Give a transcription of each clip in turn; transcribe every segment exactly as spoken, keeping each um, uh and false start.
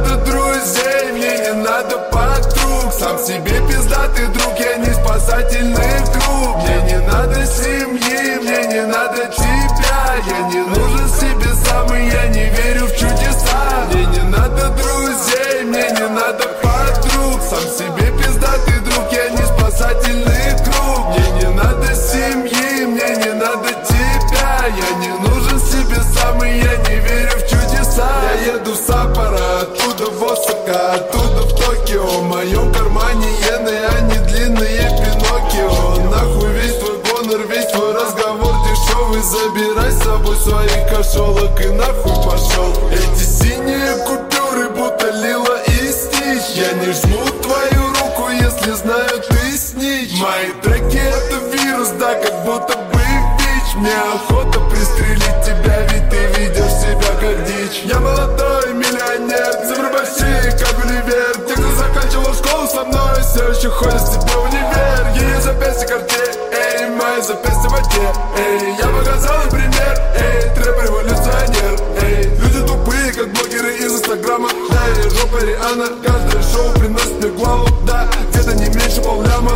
надо друзей, мне не надо подруг. Сам себе пиздатый друг, я не спасательный круг. Мне не надо семьи, мне не надо тебя. Я не нужен себе сам, и я не верю в чудеса. Мне не надо друзей, мне не надо подруг. Сам себе пиздатый друг, я не спасательный круг. Мне не надо семьи, мне не надо тебя. Я не нужен себе сам, и я не верю в чудеса. Я еду в Саппоро, оттуда в Осака, оттуда в Токио. В моем кармане иены, а не длинные Пиноккио. Нахуй весь твой гонор, весь твой разговор дешевый. Забирай с собой своих кошелок и нахуй пошел. Эти синие купюры будто лила и стич. Я не жму твою руку, если знаю ты снич. Мои треки это вирус, да, как будто бы ВИЧ. Мне охота пристрелить тебя, ведь ты ведешь себя как дичь. Я молодой миллионер, цифры большие, как универ. Те, кто заканчивал школу со мной, все еще ходят себе в универ. Ее запястье карте, эй, мои запястья в воде, эй. Я показал им пример, эй, трэп-революционер, эй. Люди тупые, как блогеры из инстаграма. Да, и жопа Риhanna, каждое шоу приносит мне главу. Да, где-то не меньше полляма.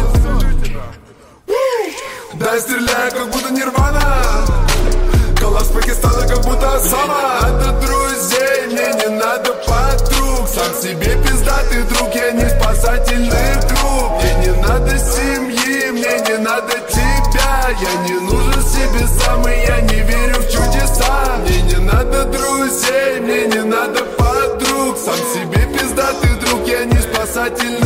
Да, я стреляю, как будто Нирвана. Коллапс Пакистана, как будто Осама. Надо друзей, мне не надо подруг. Сам себе пиздатый друг, я не спасательный круг. Мне не надо семьи, мне не надо тебя. Я не нужен себе сам, и я не верю в чудеса. Мне не надо друзей, мне не надо подруг. Сам себе пиздатый друг, я не спасательный